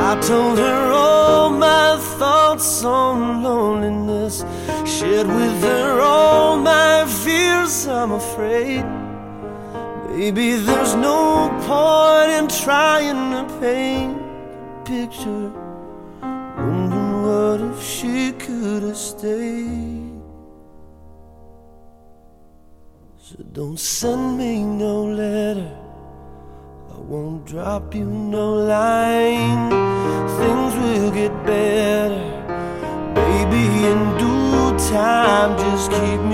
I told her all my thoughts on loneliness, shared with her all my fears. I'm afraid maybe there's no point in trying to paint a picture, wondering what if she could have stayed. So don't send me no letter, I won't drop you no line. Things will get better, baby, in due time. Just keep